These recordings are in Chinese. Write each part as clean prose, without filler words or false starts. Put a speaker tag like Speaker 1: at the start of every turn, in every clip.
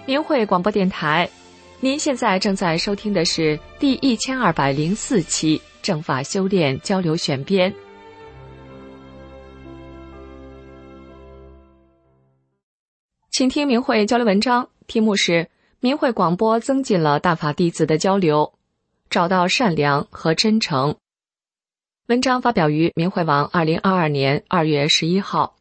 Speaker 1: 明慧广播电台，您现在正在收听的是第1204期正法修炼交流选编。请听明慧交流文章，题目是明慧广播增进了大法弟子的交流，找到善良和真诚。文章发表于明慧网2022年2月11号。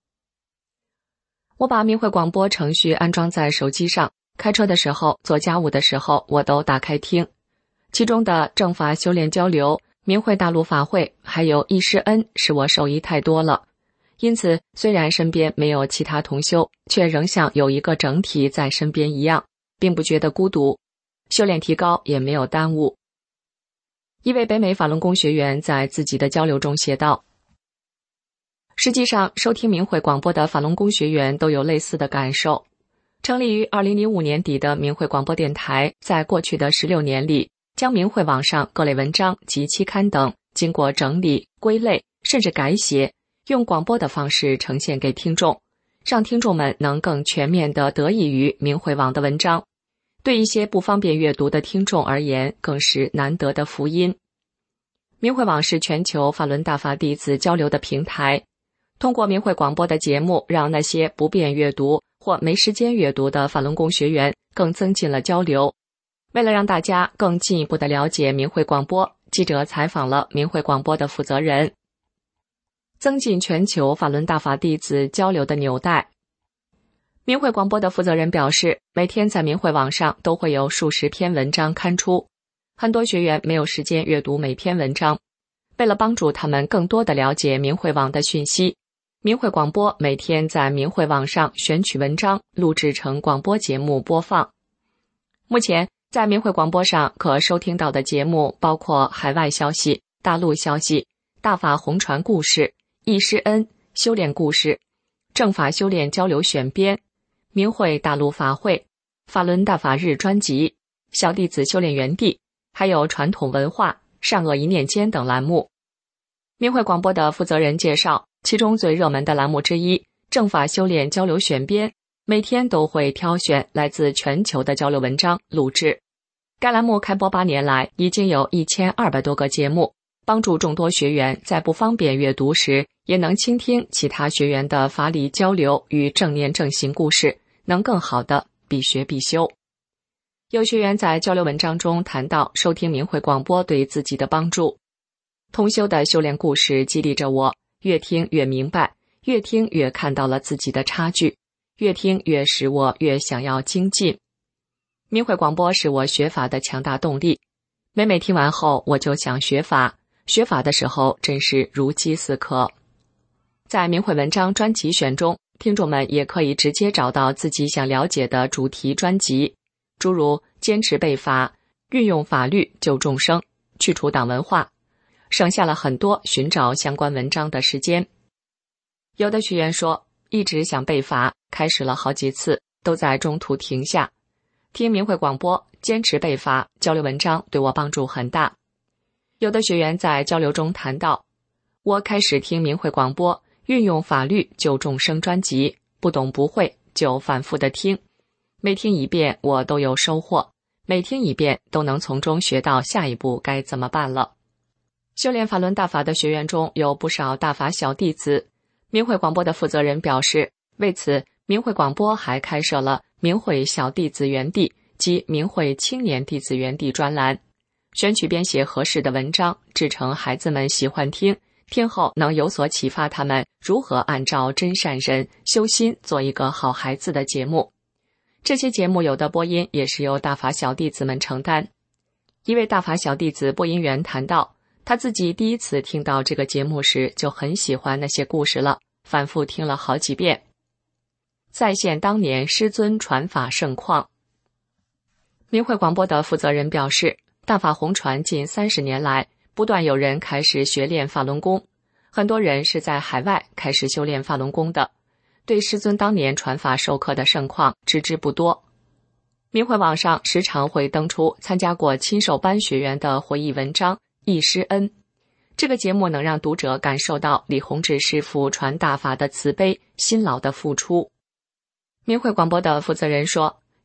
Speaker 1: 我把明慧广播程序安装在手机上，开车的时候、做家务的时候，我都打开听。其中的正法修炼交流、明慧大陆法会，还有易师恩，使我受益太多了。因此，虽然身边没有其他同修，却仍像有一个整体在身边一样，并不觉得孤独。修炼提高也没有耽误。一位北美法轮功学员在自己的交流中写道，实际上，收听明慧广播的法轮功学员都有类似的感受。成立于2005年底的明慧广播电台，在过去的16年里，将明慧网上各类文章及期刊等经过整理、归类，甚至改写，用广播的方式呈现给听众，让听众们能更全面地得益于明慧网的文章。对一些不方便阅读的听众而言，更是难得的福音。明慧网是全球法轮大法弟子交流的平台，通过明慧广播的节目，让那些不便阅读或没时间阅读的法轮功学员更增进了交流。为了让大家更进一步的了解明慧广播，记者采访了明慧广播的负责人，增进全球法轮大法弟子交流的纽带。明慧广播的负责人表示，每天在明慧网上都会有数十篇文章刊出，很多学员没有时间阅读每篇文章。为了帮助他们更多地了解明慧网的讯息，明慧广播每天在明慧网上选取文章，录制成广播节目播放。目前在明慧广播上可收听到的节目包括海外消息、大陆消息、大法红传故事、易师恩、修炼故事、正法修炼交流选编、明慧大陆法会、法轮大法日专辑、小弟子修炼园地，还有传统文化、善恶一念间等栏目。明慧广播的负责人介绍，其中最热门的栏目之一正法修炼交流选编，每天都会挑选来自全球的交流文章录制。该栏目开播8年来，已经有1200多个节目，帮助众多学员在不方便阅读时，也能倾听其他学员的法理交流与正念正行故事，能更好的必学必修。有学员在交流文章中谈到收听明慧广播对自己的帮助。同修的修炼故事激励着我，越听越明白，越听越看到了自己的差距，越听越使我越想要精进。明慧广播是我学法的强大动力，每听完后我就想学法，学法的时候真是如饥似渴。在明慧文章专辑选中，听众们也可以直接找到自己想了解的主题专辑，诸如坚持背法、运用法律救众生、去除党文化，省下了很多寻找相关文章的时间。有的学员说，一直想背法，开始了好几次，都在中途停下。听明慧广播，坚持背法，交流文章对我帮助很大。有的学员在交流中谈到，我开始听明慧广播，运用法律救众生专辑，不懂不会就反复的听，每听一遍我都有收获，每听一遍都能从中学到下一步该怎么办了。修炼法轮大法的学员中有不少大法小弟子，明慧广播的负责人表示，为此明慧广播还开设了明慧小弟子园地及明慧青年弟子园地专栏，选取编写合适的文章，制成孩子们喜欢听，听后能有所启发他们如何按照真善人修心做一个好孩子的节目。这些节目有的播音也是由大法小弟子们承担。一位大法小弟子播音员谈到，他自己第一次听到这个节目时就很喜欢那些故事了，反复听了好几遍。再现当年师尊传法盛况。明慧广播的负责人表示，大法红传近30年来，不断有人开始学练法轮功，很多人是在海外开始修炼法轮功的，对师尊当年传法授课的盛况知之不多。明慧网上时常会登出参加过亲授班学员的回忆文章易师恩，这个节目能让读者感受到李洪志师父传大法的慈悲、辛劳的付出。明慧广播的负责人说，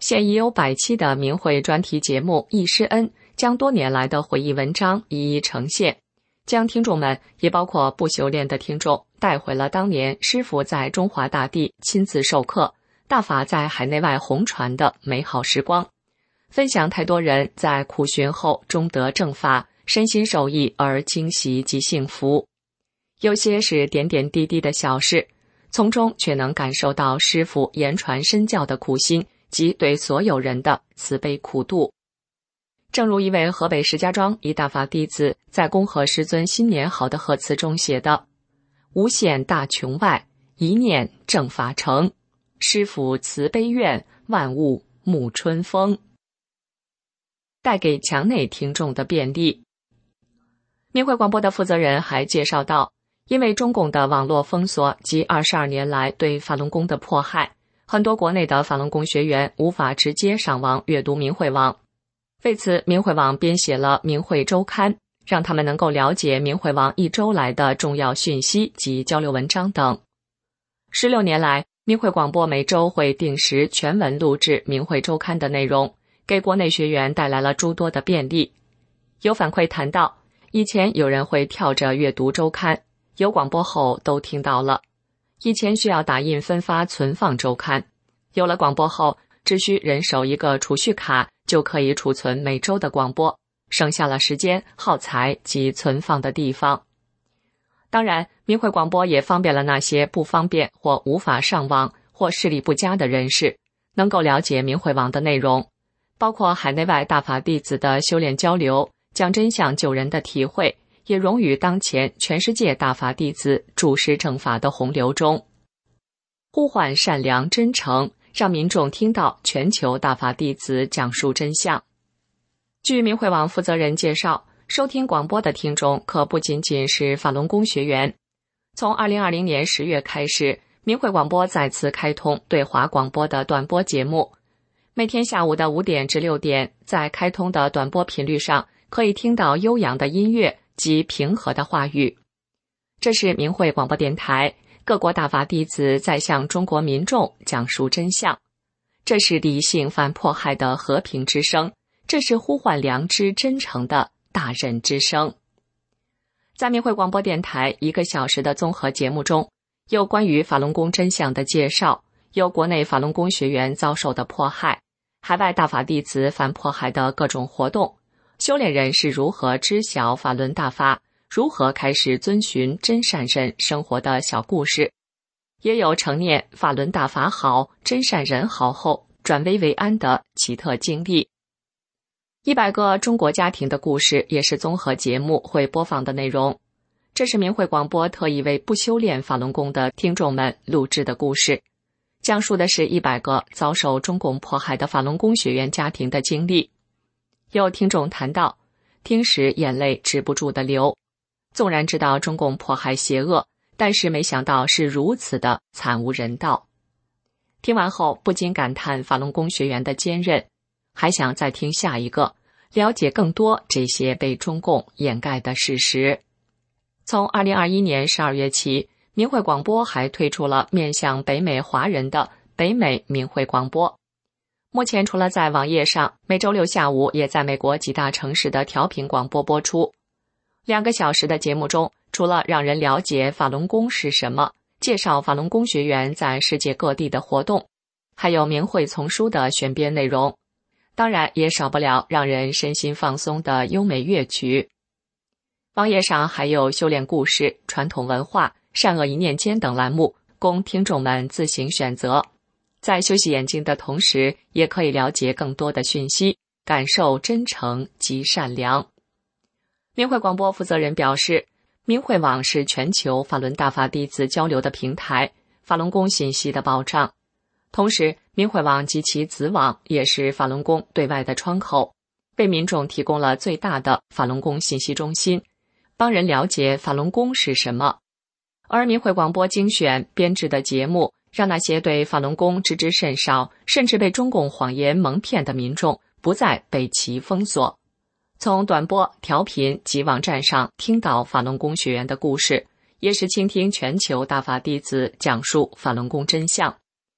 Speaker 1: 现已有100期的明慧专题节目《忆师恩》将多年来的回忆文章一一呈现，将听众们，也包括不修炼的听众，带回了当年师父在中华大地亲自授课，大法在海内外红传的美好时光，分享太多人在苦寻后终得正法，身心受益而惊喜及幸福。有些是点点滴滴的小事，从中却能感受到师父言传身教的苦心及对所有人的慈悲苦度。正如一位河北石家庄一大法弟子在恭贺师尊新年好的贺词中写的：无限大穹外，一念正法成，师父慈悲愿，万物沐春风，带给墙内听众的便利。明慧广播的负责人还介绍到，因为中共的网络封锁及22年来对法轮功的迫害，很多国内的法轮功学员无法直接上网阅读明慧网。为此，明慧网编写了明慧周刊，让他们能够了解明慧网一周来的重要讯息及交流文章等。16年来，明慧广播每周会定时全文录制明慧周刊的内容，给国内学员带来了诸多的便利。有反馈谈到，以前有人会跳着阅读周刊，有广播后都听到了。以前需要打印分发存放周刊，有了广播后，只需人手一个储蓄卡就可以储存每周的广播，省下了时间、耗材及存放的地方。当然，明慧广播也方便了那些不方便或无法上网或视力不佳的人士，能够了解明慧网的内容，包括海内外大法弟子的修炼交流、讲真相救人的体会，也融于当前全世界大法弟子注师正法的洪流中，呼唤善良真诚，让民众听到全球大法弟子讲述真相。据明慧网负责人介绍，收听广播的听众可不仅仅是法轮功学员。从2020年10月开始，明慧广播再次开通对华广播的短波节目，每天下午的5点至6点，在开通的短波频率上可以听到悠扬的音乐及平和的话语。这是明慧广播电台，各国大法弟子在向中国民众讲述真相。这是理性反迫害的和平之声，这是呼唤良知真诚的大仁之声。在明慧广播电台1个小时的综合节目中，有关于法轮功真相的介绍，有国内法轮功学员遭受的迫害，海外大法弟子反迫害的各种活动，修炼人是如何知晓法轮大法，如何开始遵循真善人生活的小故事，也有承念法轮大法好，真善人好后转危为安的奇特经历。100个中国家庭的故事也是综合节目会播放的内容。这是明慧广播特意为不修炼法轮功的听众们录制的故事，讲述的是100个遭受中共迫害的法轮功学员家庭的经历。有听众谈到，听时眼泪止不住的流，纵然知道中共迫害邪恶，但是没想到是如此的惨无人道。听完后不禁感叹法轮功学员的坚韧，还想再听下一个，了解更多这些被中共掩盖的事实。从2021年12月起，明慧广播还推出了面向北美华人的北美明慧广播。目前除了在网页上，每周六下午也在美国几大城市的调频广播播出。2个小时的节目中，除了让人了解法轮功是什么，介绍法轮功学员在世界各地的活动，还有明慧丛书的选编内容，当然也少不了让人身心放松的优美乐曲。网页上还有修炼故事、传统文化、善恶一念间等栏目，供听众们自行选择。在休息眼睛的同时，也可以了解更多的讯息，感受真诚及善良。明慧广播负责人表示，明慧网是全球法轮大法弟子交流的平台，法轮功信息的保障。同时，明慧网及其子网也是法轮功对外的窗口，为民众提供了最大的法轮功信息中心，帮人了解法轮功是什么。而明慧广播精选编制的节目，让那些对法轮功知之甚少，甚至被中共谎言蒙骗的民众不再被其封锁。从短波、调频及网站上听到法轮功学员的故事，也是倾听全球大法弟子讲述法轮功真相。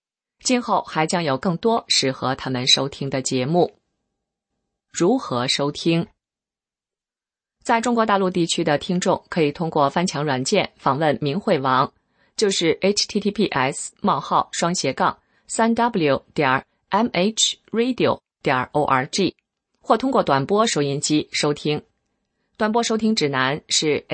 Speaker 1: 今后还将有更多适合他们收听的节目。如何收听？在中国大陆地区的听众可以通过翻墙软件访问明慧网，就是 https://3w.mhradio.org， 或通过短波收音机收听。短波收听指南是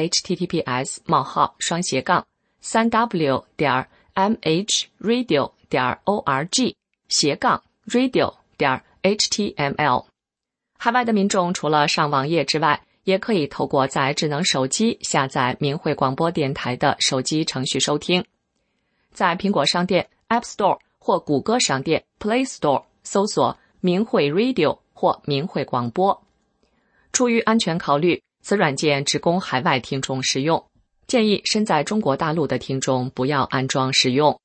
Speaker 1: https://3w.mhradio.org/radio.html。海外的民众除了上网页之外，也可以透过在智能手机下载明慧广播电台的手机程序收听。在苹果商店 App Store 或谷歌商店 Play Store 搜索明慧 Radio 或明慧广播。出于安全考虑，此软件只供海外听众使用，建议身在中国大陆的听众不要安装使用。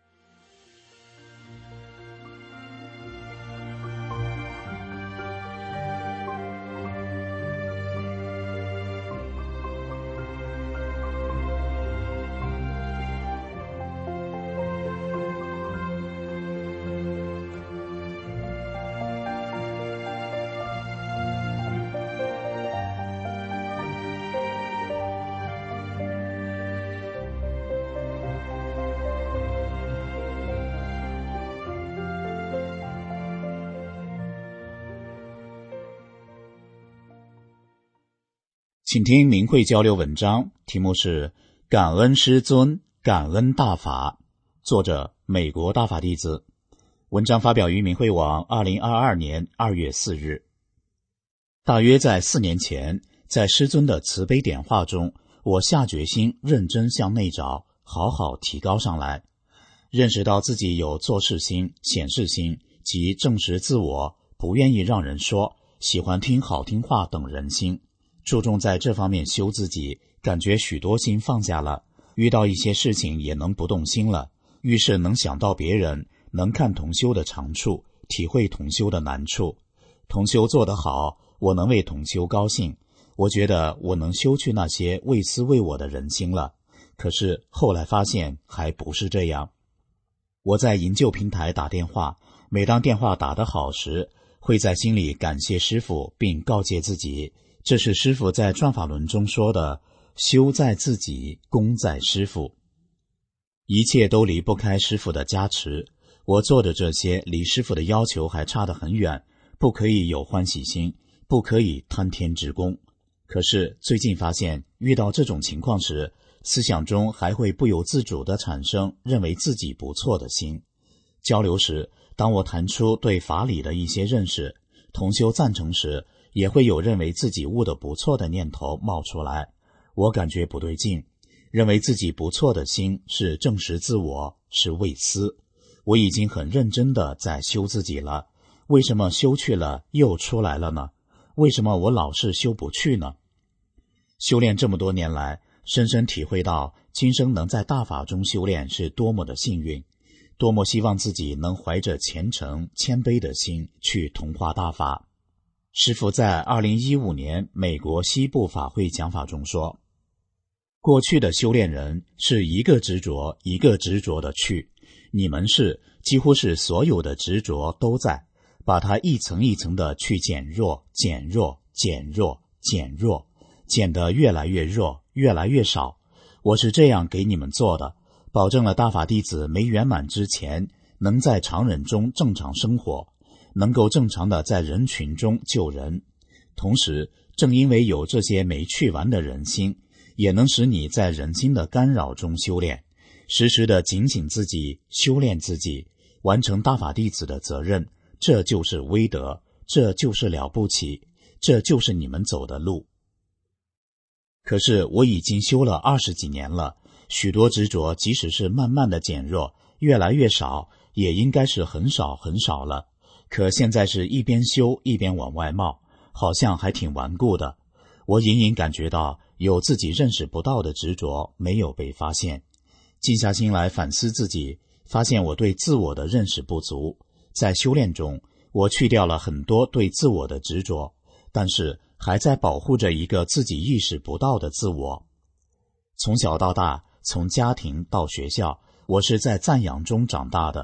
Speaker 2: 请听明慧交流文章，题目是感恩师尊，感恩大法，作者美国大法弟子。文章发表于明慧网2022年2月4日。大约在4年前，在师尊的慈悲点化中，我下决心认真向内找，好好提高上来，认识到自己有做事心、显示心及正视自我，不愿意让人说，喜欢听好听话等人心，注重在这方面修自己，感觉许多心放下了，遇到一些事情也能不动心了，遇事能想到别人，能看同修的长处，体会同修的难处。同修做得好，我能为同修高兴，我觉得我能修去那些为私为我的人心了。可是后来发现还不是这样。我在营救平台打电话，每当电话打得好时，会在心里感谢师父，并告诫自己，这是师父在转法轮中说的，修在自己，功在师父。一切都离不开师父的加持，我做的这些离师父的要求还差得很远，不可以有欢喜心，不可以贪天之功。可是最近发现，遇到这种情况时，思想中还会不由自主地产生认为自己不错的心。交流时，当我谈出对法理的一些认识，同修赞成时，也会有认为自己悟得不错的念头冒出来，我感觉不对劲，认为自己不错的心是正视自我，是为私。我已经很认真地在修自己了，为什么修去了又出来了呢？为什么我老是修不去呢？修炼这么多年来，深深体会到今生能在大法中修炼是多么的幸运，多么希望自己能怀着虔诚谦卑的心去同化大法。师父在2015年美国西部法会讲法中说，过去的修炼人是一个执着一个执着的去，你们是几乎是所有的执着都在，把它一层一层的去减弱减弱减弱减弱，减得越来越弱越来越少。我是这样给你们做的，保证了大法弟子没圆满之前能在常人中正常生活，能够正常的在人群中救人。同时正因为有这些没去完的人心，也能使你在人心的干扰中修炼，时时的警醒自己，修炼自己，完成大法弟子的责任。这就是威德，这就是了不起，这就是你们走的路。可是我已经修了20几年了，许多执着即使是慢慢的减弱，越来越少，也应该是很少很少了。可现在是一边修一边往外冒，好像还挺顽固的。我隐隐感觉到有自己认识不到的执着没有被发现。静下心来反思自己，发现我对自我的认识不足。在修炼中，我去掉了很多对自我的执着，但是还在保护着一个自己意识不到的自我。从小到大，从家庭到学校，我是在赞扬中长大的。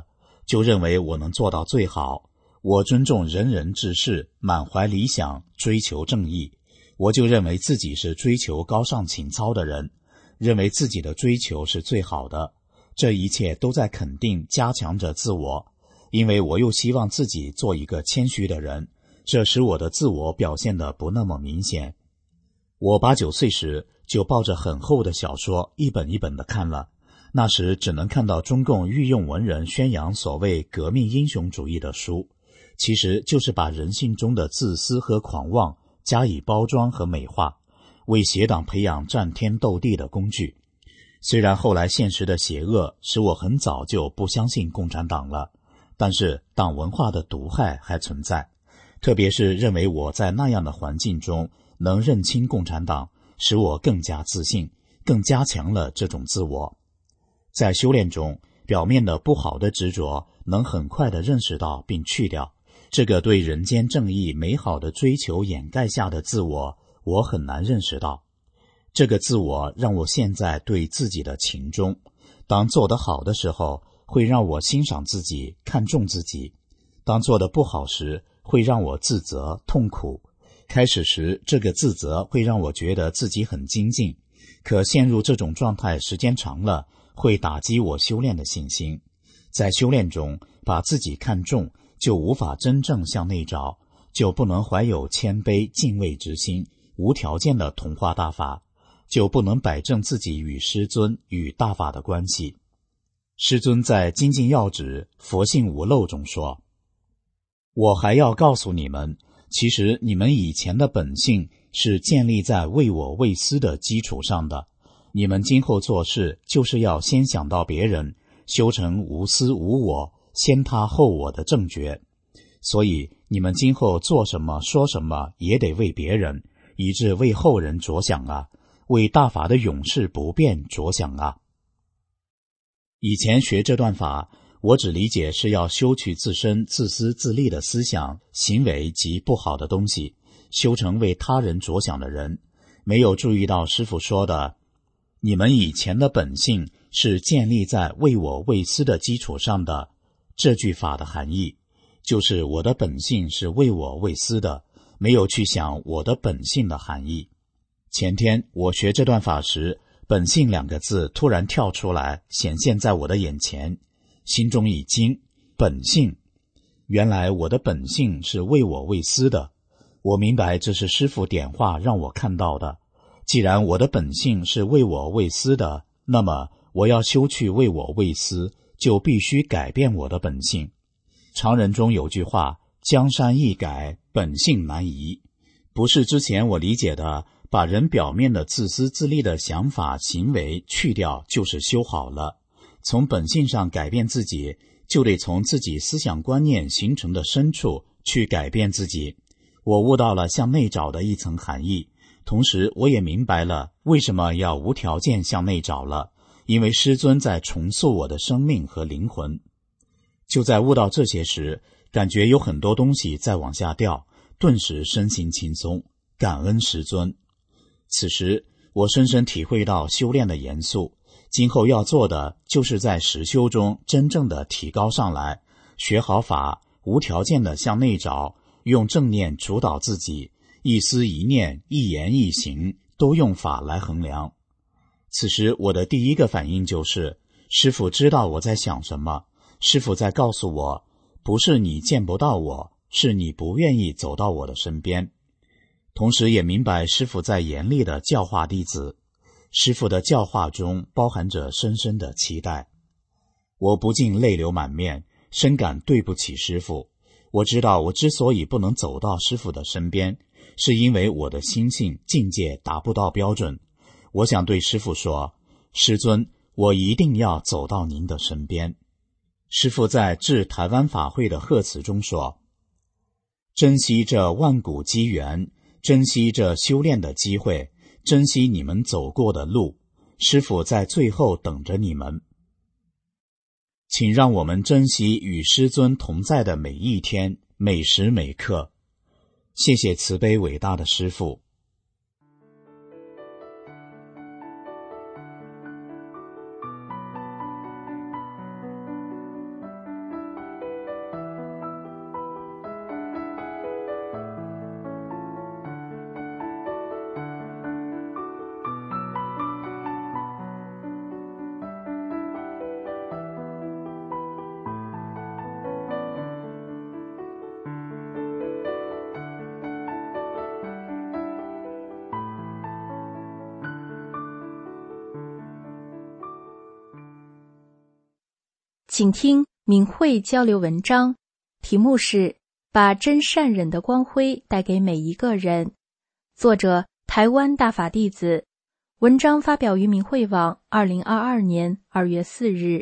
Speaker 2: 就认为我能做到最好。我尊重仁人志士，满怀理想，追求正义。我就认为自己是追求高尚情操的人，认为自己的追求是最好的。这一切都在肯定加强着自我，因为我又希望自己做一个谦虚的人，这使我的自我表现得不那么明显。我8、9岁时就抱着很厚的小说一本一本地看了，那时只能看到中共御用文人宣扬所谓革命英雄主义的书，其实就是把人性中的自私和狂妄加以包装和美化，为邪党培养战天斗地的工具。虽然后来现实的邪恶使我很早就不相信共产党了，但是党文化的毒害还存在，特别是认为我在那样的环境中能认清共产党，使我更加自信，更加强了这种自我。在修炼中，表面的不好的执着能很快地认识到并去掉，这个对人间正义美好的追求掩盖下的自我，我很难认识到。这个自我让我现在对自己的情中，当做得好的时候，会让我欣赏自己，看重自己；当做得不好时，会让我自责、痛苦。开始时，这个自责会让我觉得自己很精进，可陷入这种状态时间长了，会打击我修炼的信心。在修炼中，把自己看重，就无法真正向内找，就不能怀有谦卑敬畏之心，无条件的同化大法，就不能摆正自己与师尊与大法的关系。师尊在《精进要旨佛性无漏》中说，我还要告诉你们，其实你们以前的本性是建立在为我为私的基础上的，你们今后做事就是要先想到别人，修成无私无我，先他后我的正觉。所以你们今后做什么说什么也得为别人，以致为后人着想啊，为大法的永世不变着想啊。以前学这段法，我只理解是要修去自身自私自利的思想、行为及不好的东西，修成为他人着想的人，没有注意到师父说的你们以前的本性是建立在为我为私的基础上的这句法的含义，就是我的本性是为我为私的，没有去想我的本性的含义。前天我学这段法时，本性2个字突然跳出来，显现在我的眼前，心中一惊，本性，原来我的本性是为我为私的。我明白这是师父点化让我看到的。既然我的本性是为我为私的，那么我要修去为我为私，就必须改变我的本性。常人中有句话，江山易改，本性难移，不是之前我理解的把人表面的自私自利的想法行为去掉就是修好了。从本性上改变自己，就得从自己思想观念形成的深处去改变自己。我悟到了向内找的一层含义，同时我也明白了为什么要无条件向内找了，因为师尊在重塑我的生命和灵魂。就在悟到这些时，感觉有很多东西在往下掉，顿时身心轻松，感恩师尊。此时我深深体会到修炼的严肃，今后要做的就是在实修中真正的提高上来，学好法，无条件的向内找，用正念主导自己，一思一念一言一行都用法来衡量。此时我的第一个反应就是，师父知道我在想什么，师父在告诉我，不是你见不到我，是你不愿意走到我的身边。同时也明白师父在严厉的教化弟子，师父的教化中包含着深深的期待。我不禁泪流满面，深感对不起师父。我知道我之所以不能走到师父的身边，是因为我的心性境界达不到标准。我想对师父说，师尊，我一定要走到您的身边。师父在致台湾法会的贺词中说，珍惜这万古机缘，珍惜这修炼的机会，珍惜你们走过的路，师父在最后等着你们。请让我们珍惜与师尊同在的每一天，每时每刻。谢谢慈悲伟大的师父。
Speaker 3: 请听明慧交流文章，题目是把真善忍的光辉带给每一个人。作者台湾大法弟子，文章发表于明慧网2022年2月4日。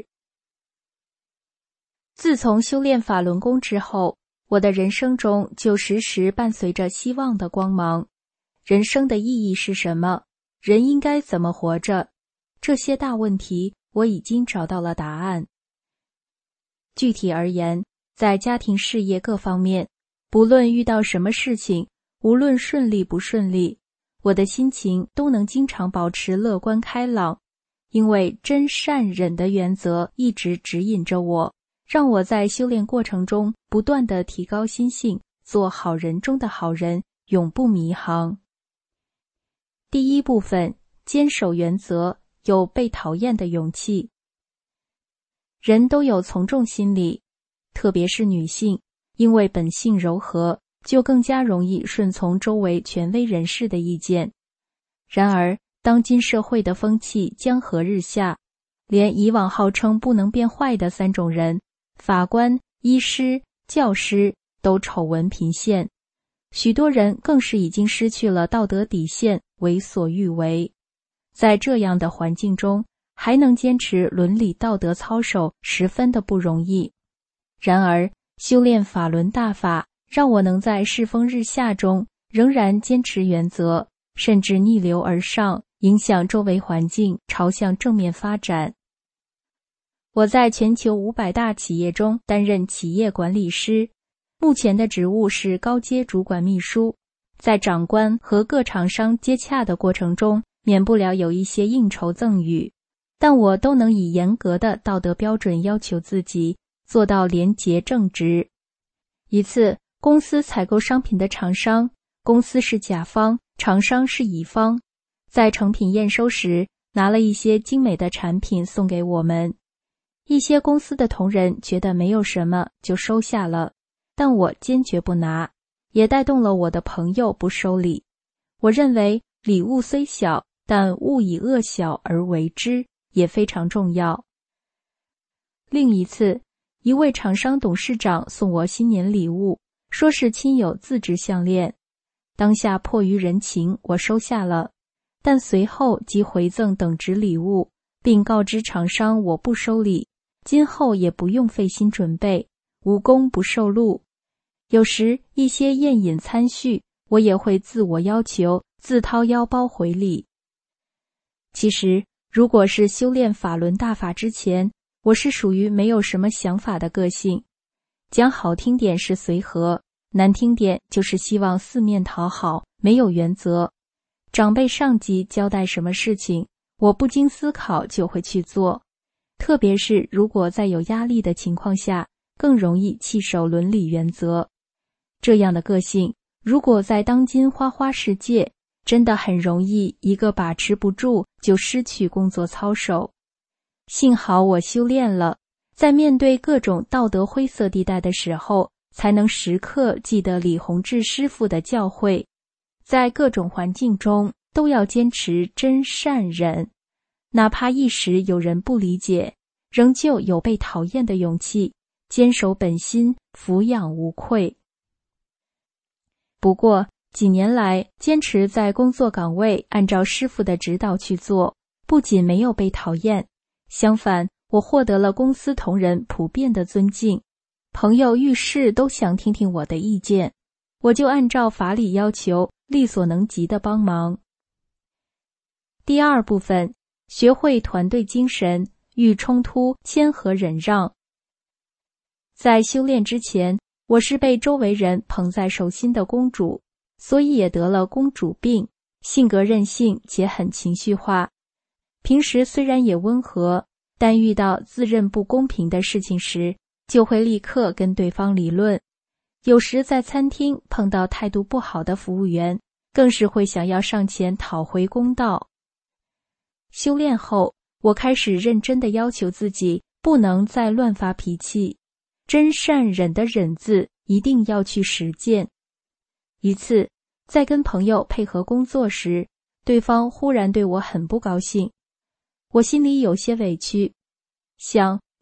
Speaker 3: 自从修炼法轮功之后，我的人生中就时时伴随着希望的光芒。人生的意义是什么？人应该怎么活着？这些大问题，我已经找到了答案。具体而言，在家庭事业各方面，不论遇到什么事情，无论顺利不顺利，我的心情都能经常保持乐观开朗，因为真善忍的原则一直指引着我，让我在修炼过程中不断地提高心性，做好人中的好人，永不迷航。第一部分，坚守原则，有被讨厌的勇气。人都有从众心理，特别是女性，因为本性柔和，就更加容易顺从周围权威人士的意见。然而，当今社会的风气江河日下，连以往号称不能变坏的3种人——法官、医师、教师——都丑闻频现，许多人更是已经失去了道德底线，为所欲为。在这样的环境中，还能坚持伦理道德操守，十分的不容易。然而，修炼法轮大法，让我能在世风日下中仍然坚持原则，甚至逆流而上，影响周围环境，朝向正面发展。我在全球500大企业中担任企业管理师，目前的职务是高阶主管秘书。在长官和各厂商接洽的过程中，免不了有一些应酬赠与，但我都能以严格的道德标准要求自己，做到廉洁正直。一次，公司采购商品的厂商，公司是甲方，厂商是乙方，在成品验收时，拿了一些精美的产品送给我们。一些公司的同仁觉得没有什么，就收下了，但我坚决不拿，也带动了我的朋友不收礼。我认为礼物虽小，但勿以恶小而为之，也非常重要。另一次，一位厂商董事长送我新年礼物，说是亲友自制项链。当下迫于人情，我收下了，但随后即回赠等值礼物，并告知厂商我不收礼，今后也不用费心准备，无功不受禄。有时一些宴饮餐叙，我也会自我要求，自掏腰包回礼。其实，如果是修炼法轮大法之前，我是属于没有什么想法的个性。讲好听点是随和，难听点就是希望四面讨好，没有原则。长辈上级交代什么事情，我不经思考就会去做。特别是如果在有压力的情况下，更容易弃守伦理原则。这样的个性，如果在当今花花世界，真的很容易一个把持不住就失去工作操守。幸好我修炼了，在面对各种道德灰色地带的时候，才能时刻记得李洪志师父的教诲，在各种环境中都要坚持真善忍，哪怕一时有人不理解，仍旧有被讨厌的勇气，坚守本心，俯仰无愧。不过几年来，坚持在工作岗位按照师父的指导去做，不仅没有被讨厌，相反，我获得了公司同仁普遍的尊敬，朋友遇事都想听听我的意见，我就按照法理要求，力所能及的帮忙。第二部分，学会团队精神，遇冲突谦和忍让。在修炼之前，我是被周围人捧在手心的公主，所以也得了公主病，性格任性且很情绪化。平时虽然也温和，但遇到自认不公平的事情时，就会立刻跟对方理论。有时在餐厅碰到态度不好的服务员，更是会想要上前讨回公道。修炼后，我开始认真地要求自己，不能再乱发脾气，真善忍的忍字一定要去实践。一次，在跟朋友配合工作时，对方忽然对我很不高兴，我心里有些委屈，想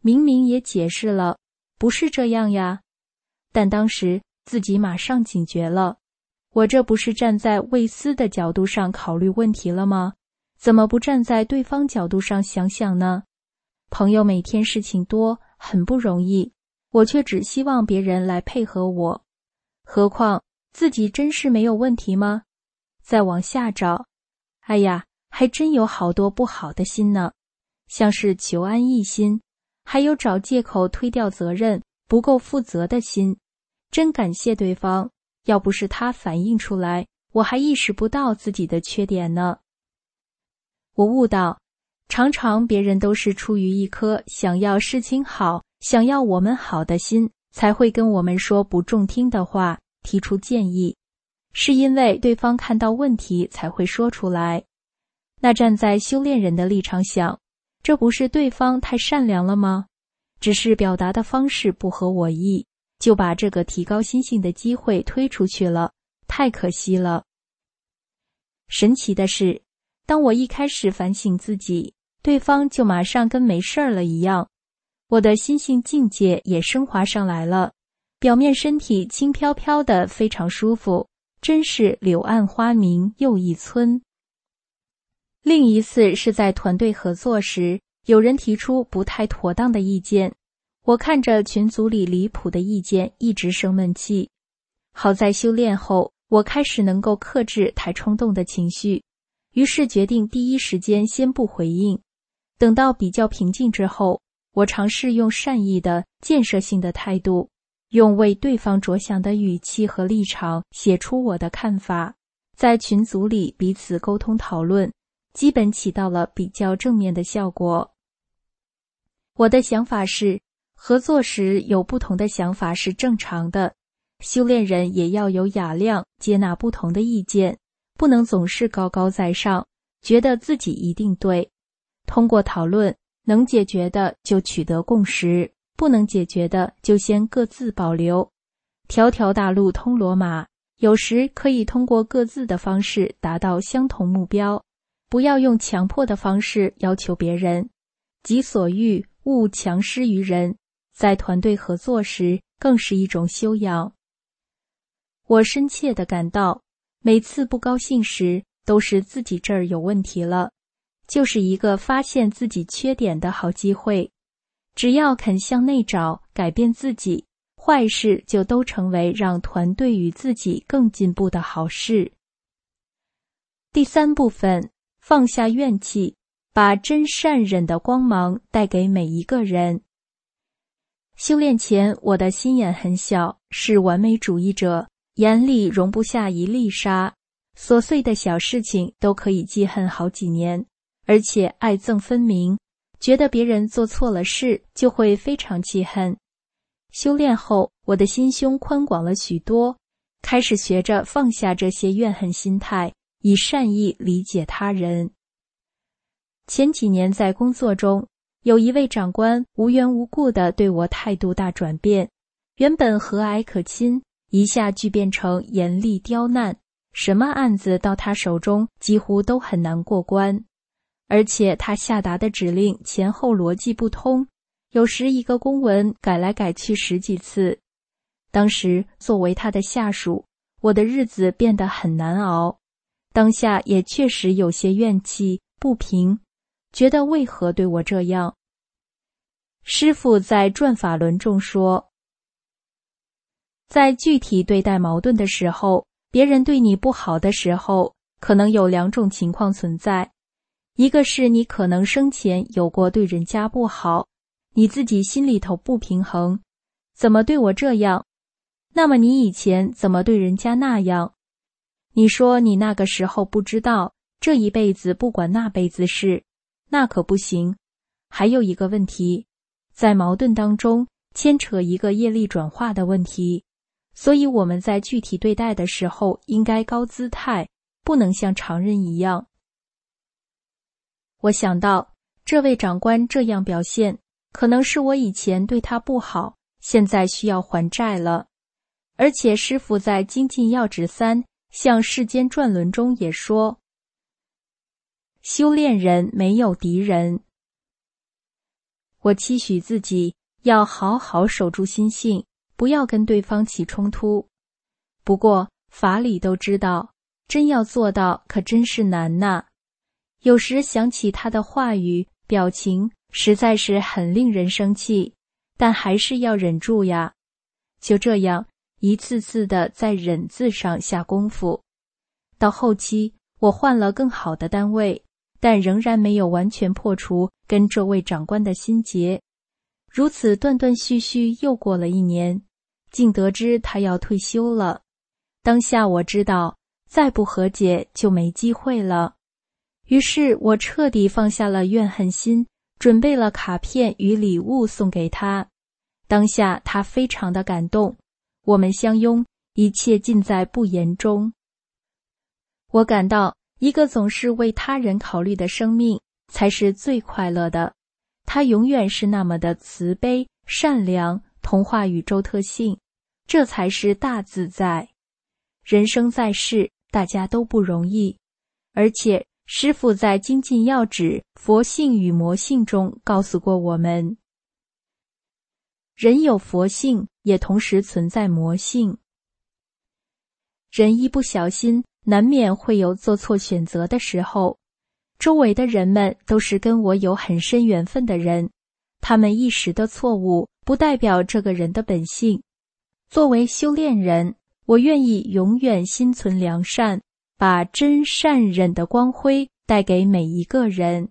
Speaker 3: 明明也解释了，不是这样呀。但当时自己马上警觉了，我这不是站在魏斯的角度上考虑问题了吗？怎么不站在对方角度上想想呢？朋友每天事情多，很不容易，我却只希望别人来配合我。何况自己真是没有问题吗？再往下找，哎呀，还真有好多不好的心呢，像是求安逸心，还有找借口推掉责任、不够负责的心。真感谢对方，要不是他反映出来，我还意识不到自己的缺点呢。我悟到，常常别人都是出于一颗想要事情好、想要我们好的心，才会跟我们说不中听的话，提出建议，是因为对方看到问题才会说出来。那站在修炼人的立场想，这不是对方太善良了吗？只是表达的方式不合我意，就把这个提高心性的机会推出去了，太可惜了。神奇的是，当我一开始反省自己，对方就马上跟没事儿了一样，我的心性境界也升华上来了，表面身体轻飘飘的，非常舒服，真是柳暗花明又一村。另一次是在团队合作时，有人提出不太妥当的意见，我看着群组里离谱的意见，一直生闷气。好在修炼后，我开始能够克制太冲动的情绪，于是决定第一时间先不回应。等到比较平静之后，我尝试用善意的、建设性的态度，用为对方着想的语气和立场写出我的看法，在群组里彼此沟通讨论，基本起到了比较正面的效果。我的想法是，合作时有不同的想法是正常的，修炼人也要有雅量，接纳不同的意见，不能总是高高在上，觉得自己一定对。通过讨论，能解决的就取得共识，不能解决的就先各自保留。条条大路通罗马，有时可以通过各自的方式达到相同目标，不要用强迫的方式要求别人。己所欲，勿强施于人，在团队合作时更是一种修养。我深切地感到，每次不高兴时，都是自己这儿有问题了，就是一个发现自己缺点的好机会。只要肯向内找，改变自己，坏事就都成为让团队与自己更进步的好事。第三部分，放下怨气，把真善忍的光芒带给每一个人。修炼前，我的心眼很小，是完美主义者，眼里容不下一粒沙，琐碎的小事情都可以记恨好几年，而且爱憎分明，觉得别人做错了事就会非常气恨。修炼后，我的心胸宽广了许多，开始学着放下这些怨恨心态，以善意理解他人。前几年在工作中，有一位长官无缘无故地对我态度大转变，原本和蔼可亲，一下巨变成严厉刁难，什么案子到他手中几乎都很难过关。而且他下达的指令前后逻辑不通，有时一个公文改来改去10几次。当时作为他的下属，我的日子变得很难熬，当下也确实有些怨气不平，觉得为何对我这样。师父在转法轮中说，在具体对待矛盾的时候，别人对你不好的时候，可能有2种情况存在。一个是你可能生前有过对人家不好，你自己心里头不平衡，怎么对我这样？那么你以前怎么对人家那样？你说你那个时候不知道，这一辈子不管那辈子事，那可不行。还有一个问题，在矛盾当中牵扯一个业力转化的问题，所以我们在具体对待的时候应该高姿态，不能像常人一样。我想到，这位长官这样表现，可能是我以前对他不好，现在需要还债了。而且师父在《精进要旨3向世间转轮》中也说，修炼人没有敌人。 我期许自己要好好守住心性，不要跟对方起冲突。不过法理都知道，真要做到可真是难呐。有时想起他的话语、表情，实在是很令人生气，但还是要忍住呀。就这样一次次的在忍字上下功夫。到后期我换了更好的单位，但仍然没有完全破除跟这位长官的心结。如此断断续续又过了1年，竟得知他要退休了。当下我知道再不和解就没机会了，于是我彻底放下了怨恨心，准备了卡片与礼物送给他。当下他非常的感动，我们相拥，一切尽在不言中。我感到一个总是为他人考虑的生命才是最快乐的，他永远是那么的慈悲、善良，同化宇宙特性，这才是大自在。人生在世，大家都不容易，而且师父在精进要旨佛性与魔性中告诉过我们，人有佛性，也同时存在魔性。人一不小心，难免会有做错选择的时候。周围的人们都是跟我有很深缘分的人，他们一时的错误不代表这个人的本性。作为修炼人，我愿意永远心存良善，把真善忍的光辉带给每一个人。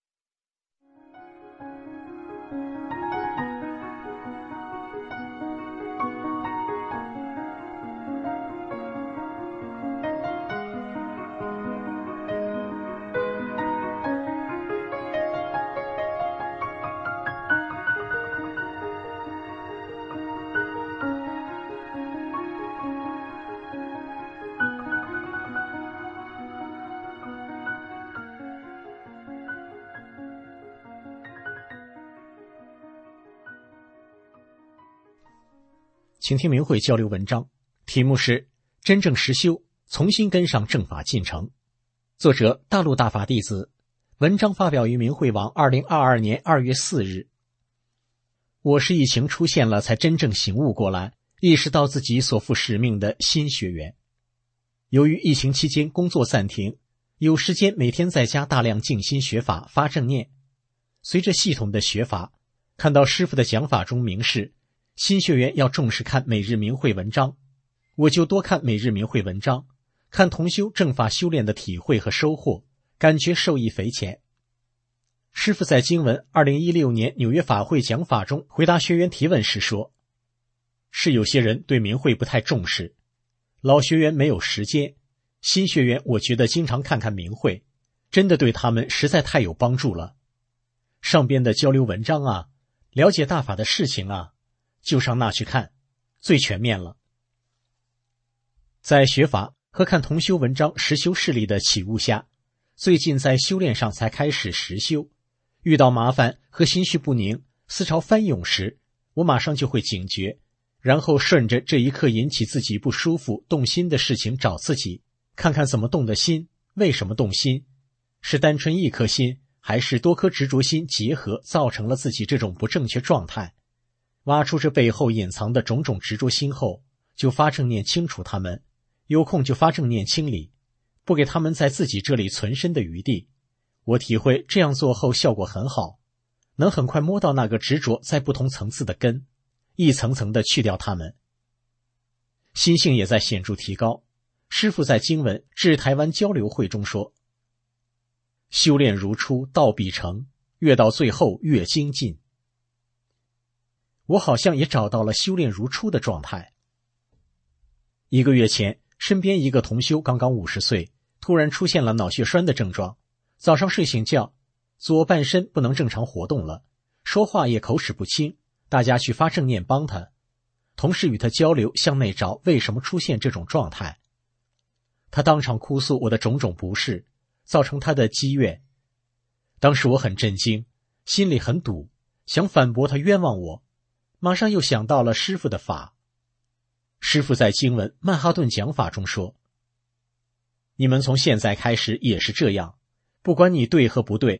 Speaker 4: 请听明慧交流文章，题目是真正实修，重新跟上正法进程。作者大陆大法弟子，文章发表于明慧网2022年2月4日。我是疫情出现了才真正醒悟过来，意识到自己所负使命的新学员。由于疫情期间工作暂停，有时间每天在家大量静心学法发正念。随着系统的学法，看到师父的讲法中明示新学员要重视看每日明慧文章，我就多看每日明慧文章，看同修正法修炼的体会和收获，感觉受益匪浅。师父在经文2016年纽约法会讲法中回答学员提问时说，是有些人对明慧不太重视，老学员没有时间，新学员我觉得经常看看明慧，真的对他们实在太有帮助了。上边的交流文章啊，了解大法的事情啊，就上那去看，最全面了。在学法和看同修文章实修事例的启悟下，最近在修炼上才开始实修，遇到麻烦和心绪不宁、思潮翻涌时，我马上就会警觉，然后顺着这一刻引起自己不舒服、动心的事情找自己，看看怎么动的心，为什么动心，是单纯一颗心，还是多颗执着心结合造成了自己这种不正确状态。挖出这背后隐藏的种种执着心后，就发正念清除它们，有空就发正念清理，不给他们在自己这里存身的余地。我体会这样做后效果很好，能很快摸到那个执着在不同层次的根，一层层的去掉它们。心性也在显著提高。师父在经文致台湾交流会中说，修炼如初道必成，越到最后越精进。我好像也找到了修炼如初的状态。1个月前，身边一个同修刚刚50岁，突然出现了脑血栓的症状，早上睡醒觉，左半身不能正常活动了，说话也口齿不清，大家去发正念帮他。同事与他交流，向内找为什么出现这种状态。他当场哭诉我的种种不是，造成他的积怨。当时我很震惊，心里很堵，想反驳他冤枉我，马上又想到了师父的法。师父在经文曼哈顿讲法中说，你们从现在开始也是这样，不管你对和不对，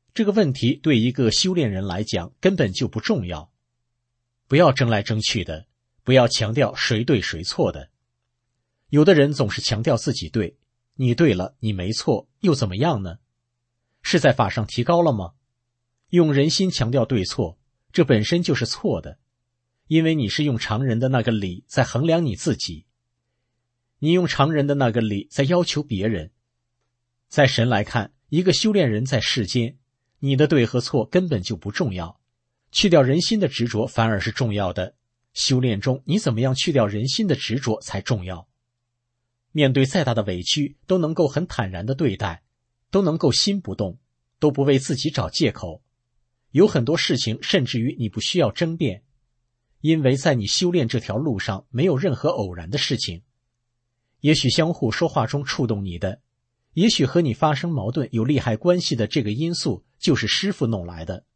Speaker 4: 这个问题对一个修炼人来讲根本就不重要。不要争来争去的，不要强调谁对谁错的。有的人总是强调自己对，你对了，你没错，又怎么样呢？是在法上提高了吗？用人心强调对错，这本身就是错的，因为你是用常人的那个理在衡量你自己，你用常人的那个理在要求别人。在神来看，一个修炼人在世间，你的对和错根本就不重要，去掉人心的执着反而是重要的。修炼中你怎么样去掉人心的执着才重要。面对再大的委屈都能够很坦然地对待，都能够心不动，都不为自己找借口。有很多事情甚至于你不需要争辩，因为在你修炼这条路上没有任何偶然的事情。也许相互说话中触动你的，也许和你发生矛盾有利害关系的这个因素就是师父弄来的。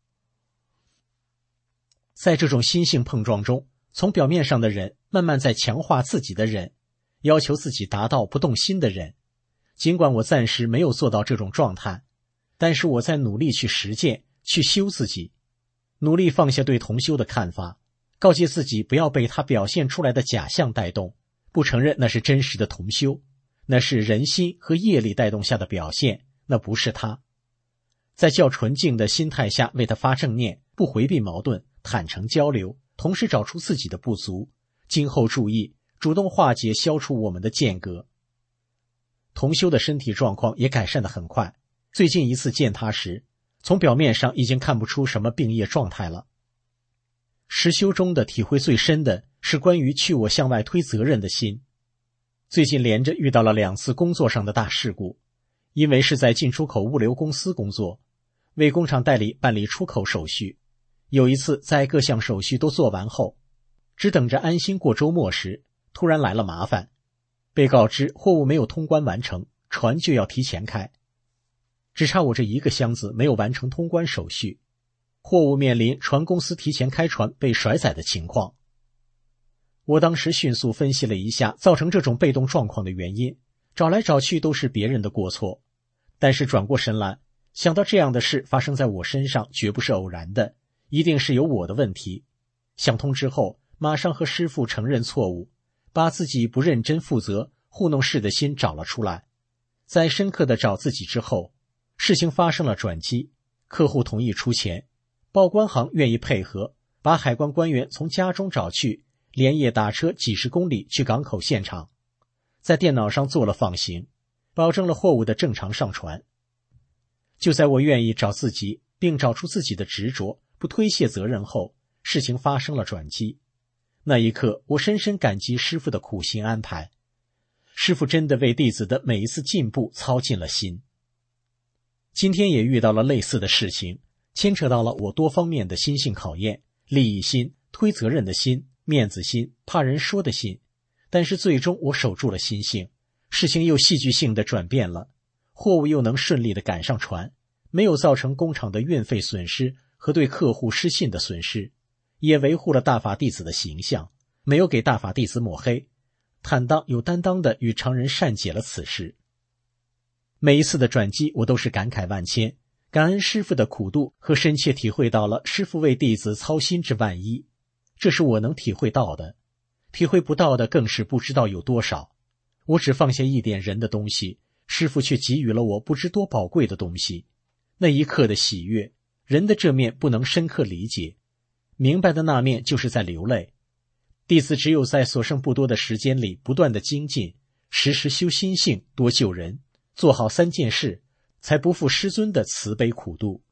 Speaker 4: 在这种心性碰撞中，从表面上的人慢慢在强化自己的人，要求自己达到不动心的人。尽管我暂时没有做到这种状态，但是我在努力去实践，去修自己，努力放下对同修的看法，告诫自己不要被他表现出来的假象带动，不承认那是真实的同修，那是人心和业力带动下的表现，那不是他。在较纯净的心态下为他发正念，不回避矛盾，坦诚交流，同时找出自己的不足，今后注意主动化解消除我们的间隔。同修的身体状况也改善得很快，最近一次见他时，从表面上已经看不出什么病业状态了。实修中的体会最深的是关于去我向外推责任的心。最近连着遇到了2次工作上的大事故，因为是在进出口物流公司工作，为工厂代理办理出口手续。有一次在各项手续都做完后，只等着安心过周末时，突然来了麻烦，被告知货物没有通关完成，船就要提前开。只差我这一个箱子没有完成通关手续，货物面临船公司提前开船被甩载的情况。我当时迅速分析了一下造成这种被动状况的原因，找来找去都是别人的过错，但是转过神来，想到这样的事发生在我身上绝不是偶然的，一定是有我的问题。想通之后，马上和师父承认错误，把自己不认真负责糊弄事的心找了出来。在深刻的找自己之后，事情发生了转机，客户同意出钱，报关行愿意配合，把海关官员从家中找去，连夜打车几十公里去港口现场，在电脑上做了放行，保证了货物的正常上传。就在我愿意找自己并找出自己的执着，不推卸责任后，事情发生了转机。那一刻，我深深感激师父的苦心安排，师父真的为弟子的每一次进步操尽了心。今天也遇到了类似的事情，牵扯到了我多方面的心性考验，利益心、推责任的心、面子心、怕人说的心，但是最终我守住了心性，事情又戏剧性的转变了，货物又能顺利的赶上船，没有造成工厂的运费损失和对客户失信的损失，也维护了大法弟子的形象，没有给大法弟子抹黑，坦荡有担当的与常人善解了此事。每一次的转机我都是感慨万千，感恩师父的苦度和深切体会到了师父为弟子操心之万一，这是我能体会到的，体会不到的更是不知道有多少。我只放下一点人的东西，师父却给予了我不知多宝贵的东西。那一刻的喜悦，人的这面不能深刻理解，明白的那面就是在流泪。弟子只有在所剩不多的时间里不断的精进，时时修心性，多救人，做好3件事，才不负师尊的慈悲苦度。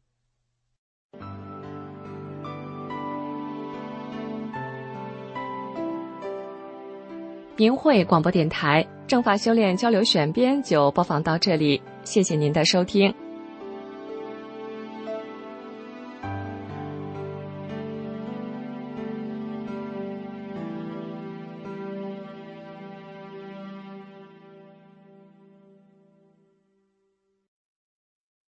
Speaker 1: 明慧广播电台正法修炼交流选编就播放到这里，谢谢您的收听。